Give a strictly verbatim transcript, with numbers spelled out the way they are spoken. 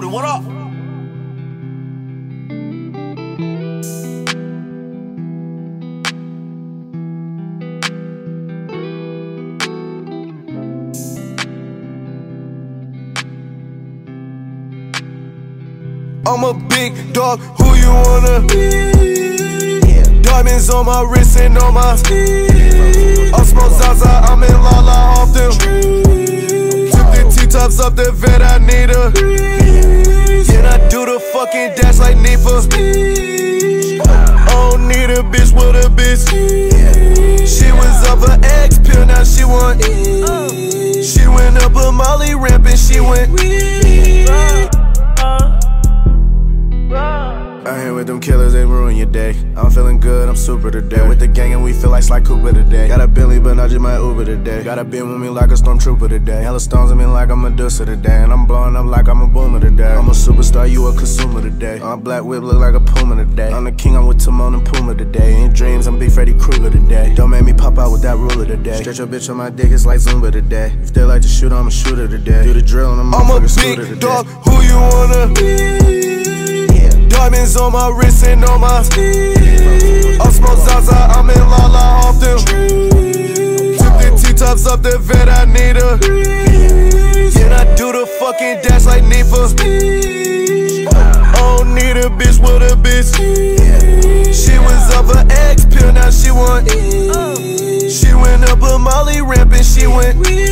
Austin, what up? I'm a big dog, who you wanna be? Yeah. Diamonds on my wrist and on my feet. I smoke Zaza, I'm in Lala off them. Tip the T-tops up the vet, I need her. Yeah, I do the fucking dash like Neepa. I don't need a bitch with a bitch. She was up her X pill, now she want. She went up a Molly ramp and she went. I ain't with them killers, they ruin your day. I'm feeling good, I'm super today. With the gang and we feel like Sly Cooper today. Got a Billy, but not just my Uber today. Got a bin with me like a stormtrooper today. Hella stones in me like I'm Medusa today. And I'm blowing up like I'm a boomer today. I'm a superstar, you a consumer today. My black whip look like a Puma today. I'm the king, I'm with Timon and Puma today. In dreams, I'm Big Freddy Krueger today. Don't make me pop out with that ruler today. Stretch your bitch on my dick, it's like Zumba today. If they like to shoot, I'm a shooter today. Do the drill and I'm a big dog, who you wanna be? Diamonds on my wrist and on my feet. I smoke Zaza, I'm in Lala off them. Tip the T-tops up the vet, I need her. Yeah, I do the fucking dash like Neepa. I don't need a bitch with a bitch. She was up her X pill, now she want. She went up a Molly ramp and she went.